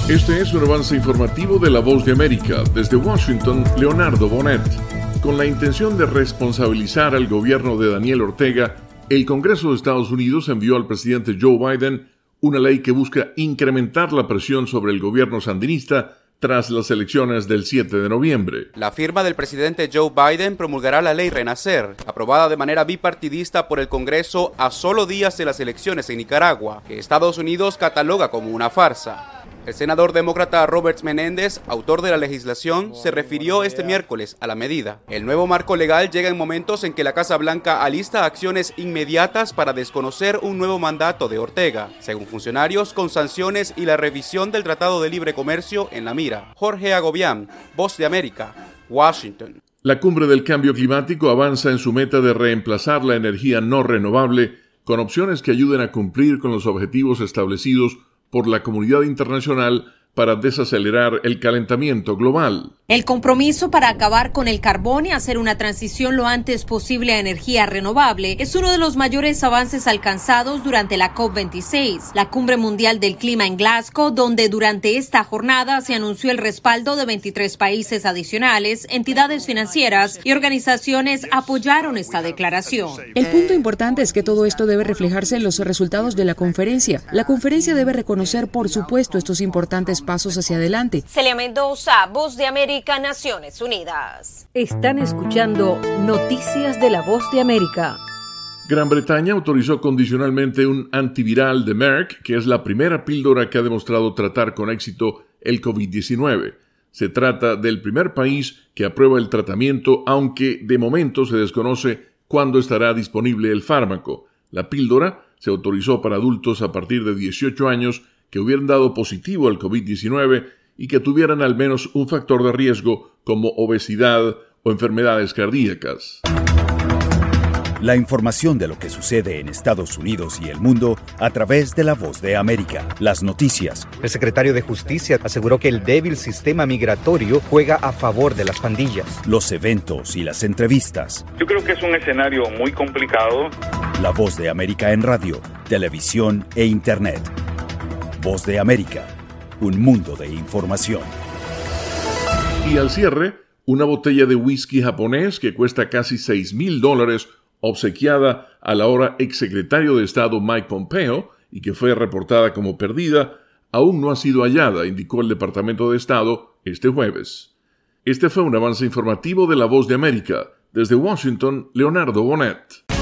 Este es un avance informativo de La Voz de América. Desde Washington, Leonardo Bonet. Con la intención de responsabilizar al gobierno de Daniel Ortega, el Congreso de Estados Unidos envió al presidente Joe Biden una ley que busca incrementar la presión sobre el gobierno sandinista tras las elecciones del 7 de noviembre. La firma del presidente Joe Biden promulgará la ley Renacer, aprobada de manera bipartidista por el Congreso a solo días de las elecciones en Nicaragua, que Estados Unidos cataloga como una farsa. El senador demócrata Robert Menéndez, autor de la legislación, se refirió este miércoles a la medida. El nuevo marco legal llega en momentos en que la Casa Blanca alista acciones inmediatas para desconocer un nuevo mandato de Ortega, según funcionarios, con sanciones y la revisión del Tratado de Libre Comercio en la mira. Jorge Agobián, Voz de América, Washington. La cumbre del cambio climático avanza en su meta de reemplazar la energía no renovable con opciones que ayuden a cumplir con los objetivos establecidos por la comunidad internacional para desacelerar el calentamiento global. El compromiso para acabar con el carbón y hacer una transición lo antes posible a energía renovable es uno de los mayores avances alcanzados durante la COP26, la Cumbre Mundial del Clima en Glasgow, donde durante esta jornada se anunció el respaldo de 23 países adicionales, entidades financieras y organizaciones apoyaron esta declaración. El punto importante es que todo esto debe reflejarse en los resultados de la conferencia. La conferencia debe reconocer, por supuesto, estos importantes pasos hacia adelante. Celia Mendoza, Voz de América, Naciones Unidas. Están escuchando Noticias de la Voz de América. Gran Bretaña autorizó condicionalmente un antiviral de Merck, que es la primera píldora que ha demostrado tratar con éxito el COVID-19. Se trata del primer país que aprueba el tratamiento, aunque de momento se desconoce cuándo estará disponible el fármaco. La píldora se autorizó para adultos a partir de 18 años que hubieran dado positivo al COVID-19 y que tuvieran al menos un factor de riesgo como obesidad o enfermedades cardíacas. La información de lo que sucede en Estados Unidos y el mundo a través de La Voz de América. Las noticias. El secretario de Justicia aseguró que el débil sistema migratorio juega a favor de las pandillas. Los eventos y las entrevistas. Yo creo que es un escenario muy complicado. La Voz de América en radio, televisión e internet. Voz de América, un mundo de información. Y al cierre, una botella de whisky japonés que cuesta casi $6,000, obsequiada al ahora exsecretario de Estado Mike Pompeo y que fue reportada como perdida, aún no ha sido hallada, indicó el Departamento de Estado este jueves. Este fue un avance informativo de La Voz de América. Desde Washington, Leonardo Bonet.